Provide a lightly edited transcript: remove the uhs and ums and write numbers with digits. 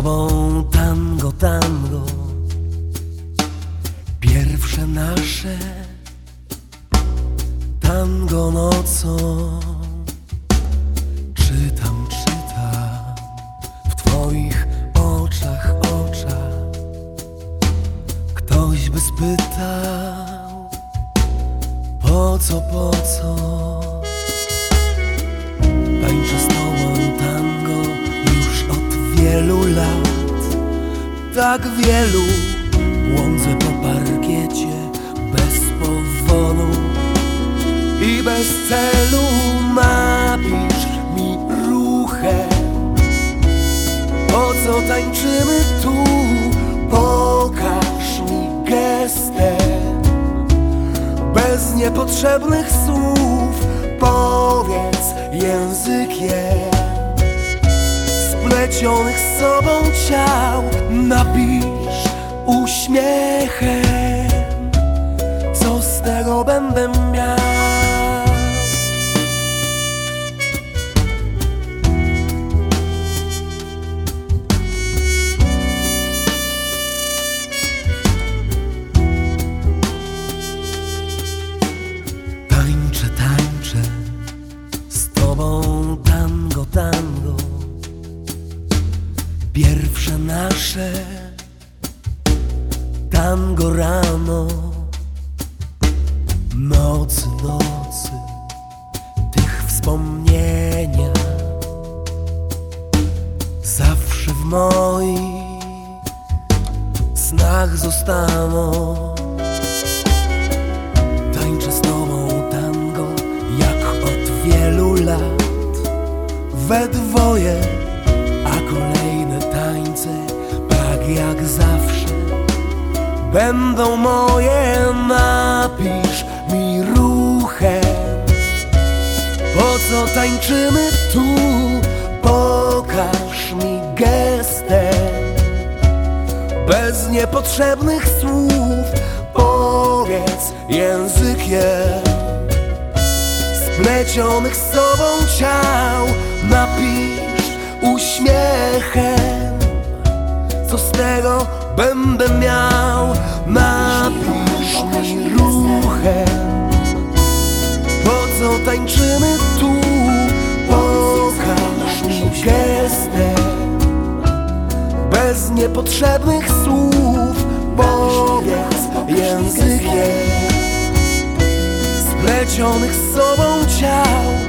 tobą tango, tango, pierwsze nasze tango nocą. Czytam w twoich oczach, ktoś by spytał, po co, po co? Tańczę z tobą tango już od wielu lat, tak wielu. Błądzę po parkiecie bez powodu i bez celu. Napisz mi ruchem, po co tańczymy tu. Pokaż mi gestem, bez niepotrzebnych słów. Powiedz językiem splecionych z sobą ciał. Napisz uśmiechem, co z tego będę miał. Tańczę z tobą tango, tango, pierwsze nasze tango rano. Nocy, nocy tych wspomnienia zawsze w moich snach zostaną. Tańczę z tobą tango jak od wielu lat, we dwoje, a kolejne tańce tak jak zawsze będą moje. Napisz mi ruchem, po co tańczymy tu. Pokaż mi gestem, bez niepotrzebnych słów. Powiedz językiem splecionych z sobą ciał. Napisz uśmiechem, co z tego będę miał. Napisz mi ruchem, po co tańczymy tu. Pokaż mi gestem, bez niepotrzebnych słów. Powiedz językiem splecionych z sobą ciał.